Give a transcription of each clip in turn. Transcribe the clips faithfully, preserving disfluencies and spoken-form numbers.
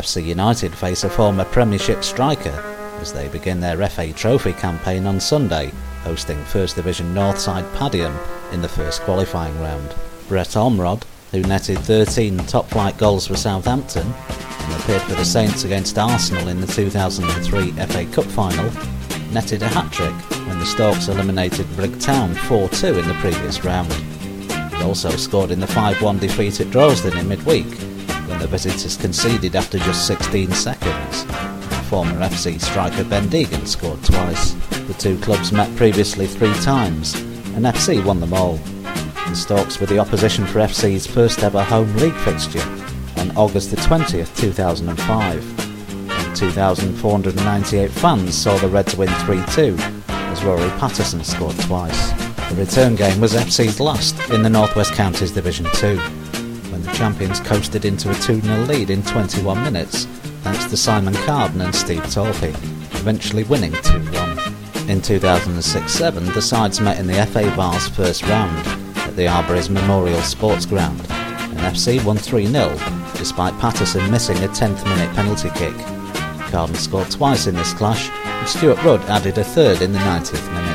F C United face a former Premiership striker as they begin their F A Trophy campaign on Sunday, hosting First Division Northside Padiham in the first qualifying round. Brett Ormerod, who netted thirteen top-flight goals for Southampton and appeared for the Saints against Arsenal in the two thousand three F A Cup final, netted a hat-trick when the Storks eliminated Brigg Town four two in the previous round. He also scored in the five one defeat at Droylsden in midweek, when the visitors conceded after just sixteen seconds. Former F C striker Ben Deegan scored twice. The two clubs met previously three times, and F C won them all. The Storks were the opposition for F C's first ever home league fixture on August the twentieth, two thousand five. And two thousand four hundred ninety-eight fans saw the Reds win three two, as Rory Patterson scored twice. The return game was F C's last in the North West Counties Division two, when the champions coasted into a two nil lead in twenty-one minutes, thanks to Simon Carden and Steve Torpey, eventually winning two one. In two thousand six seven, the sides met in the F A Vars first round at the Arbories Memorial Sports Ground, and F C won three nil, despite Patterson missing a tenth minute penalty kick. Carden scored twice in this clash, and Stuart Rudd added a third in the ninetieth minute.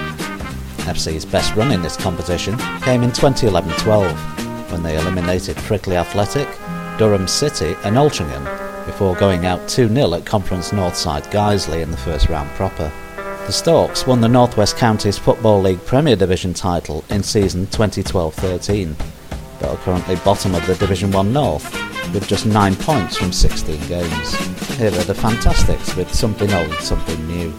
F C's best run in this competition came in twenty eleven twelve, when they eliminated Frickley Athletic, Durham City and Altrincham, before going out two nil at Conference Northside Guiseley in the first round proper. The Storks won the North West Counties Football League Premier Division title in season twenty twelve thirteen, but are currently bottom of the Division one North, with just nine points from sixteen games. Here are the Fantastics with Something Old, Something New.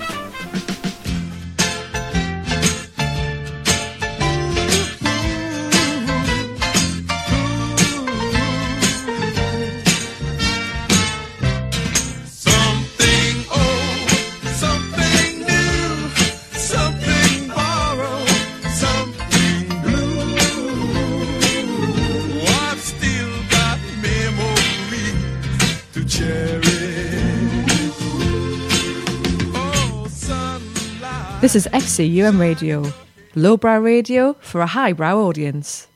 This is F C U M Radio, lowbrow radio for a highbrow audience.